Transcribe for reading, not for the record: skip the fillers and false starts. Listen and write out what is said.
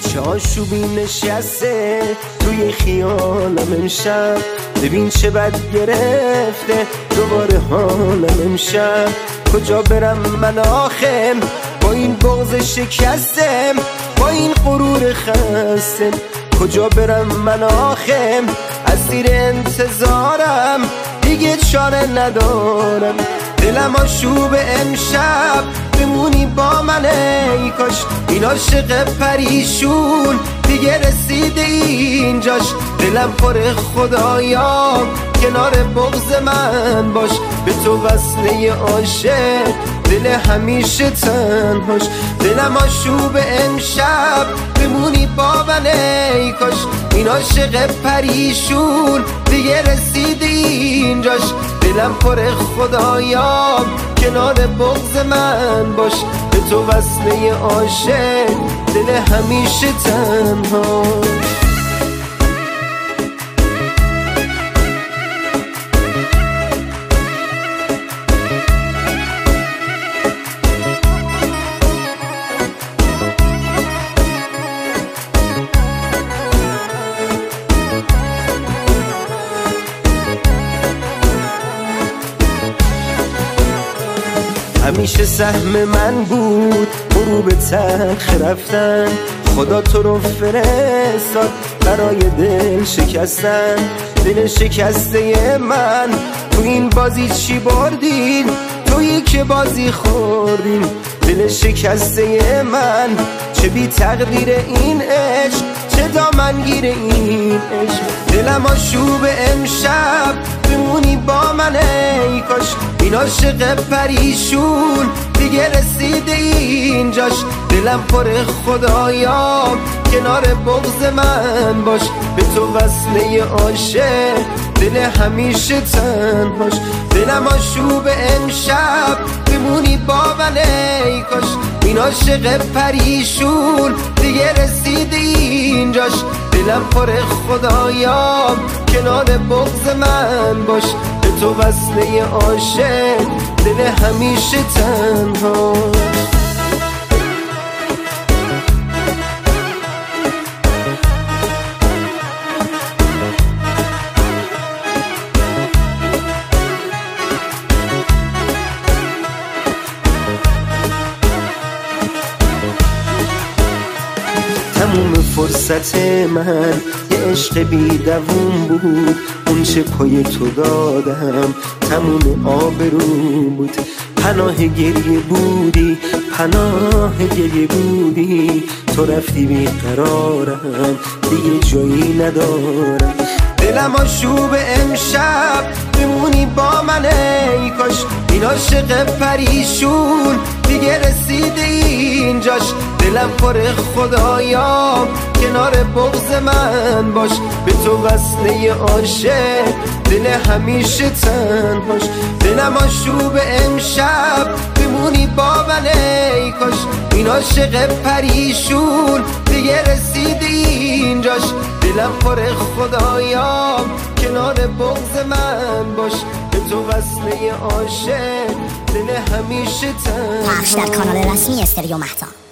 چه آشوبی نشسته توی خیالم امشب، ببین چه بد گرفته دوباره حالم امشب. کجا برم من آخر با این بغض شکستم، با این غرور خستم؟ کجا برم من آخر از زیر انتظارم، دیگه چاره ندارم. دلم آشوب امشب بمونی با من، ای کاش این عاشق پریشون دیگه رسیده اینجاش. دلم پر خدایا کنار بغض من باش، به تو وصله عاشق دل همیشه تنهاش. دلم آشوب امشب بمونی با من، ای کاش این عاشق پریشون دیگه رسیده اینجاش. دلم پر خدایا کنار بغض من باش، به تو وصله عاشق دل همیشه تنهاش. همیشه سهم من بود غروب تلخ رفتن، خدا تو رو فرستاد برای دل شکستن. دل شکسته من تو این بازی چی بردین؟ تویی که بازی خوردین. دل شکسته من چه بی تقدیر این عشق، چه دامنگیر این عشق. دلم آشوب امشب بمونی با من، ای کاش این عاشق پریشون دیگه رسیده اینجاش. دلم پر خدایا کنار بغض من باش، به تو وصله عاشق دل همیشه تنهاش. دلم آشوب امشب بمونی با من، ای کاش این عاشق پریشون دیگه رسیده اینجاش. دلم پر خدایا کنار بغض من باش، به تو وصله عاشق دل همیشه تنهاش. تموم فرصت من یه عشق بی دووم بود، اون چه پای تو دادم تموم آبروم بود. پناه گریه بودی، پناه گریه بودی، تو رفتی بیقرارم دیگه جایی ندارم. دلم آشوب امشب بمونی با من، ای کاش این عاشق پریشون دیگه رسیده اینجاش. دلم پر خدایا کنار بغض من باش، به تو وصله عاشق دل همیشه تنهاش. دلم آشوب امشب بمونی با من، ای کاش این عاشق پریشون دیگه رسیده اینجاش. دلم پر خدایا کنار بغض من باش، به تو وصله عاشق دل همیشه تنهاش. پخش در کانال رسمی استریو مهتاب.